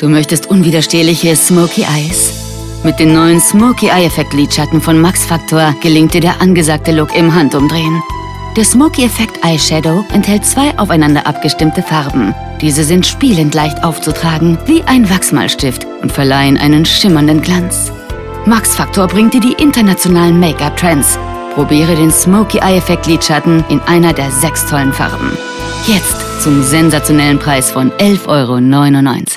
Du möchtest unwiderstehliche Smoky Eyes? Mit den neuen Smoky Eye Effekt Lidschatten von Max Factor gelingt dir der angesagte Look im Handumdrehen. Der Smoky Effekt Eyeshadow enthält 2 aufeinander abgestimmte Farben. Diese sind spielend leicht aufzutragen, wie ein Wachsmalstift und verleihen einen schimmernden Glanz. Max Factor bringt dir die internationalen Make-up-Trends. Probiere den Smoky Eye Effekt Lidschatten in einer der 6 tollen Farben. Jetzt zum sensationellen Preis von 11,99 €.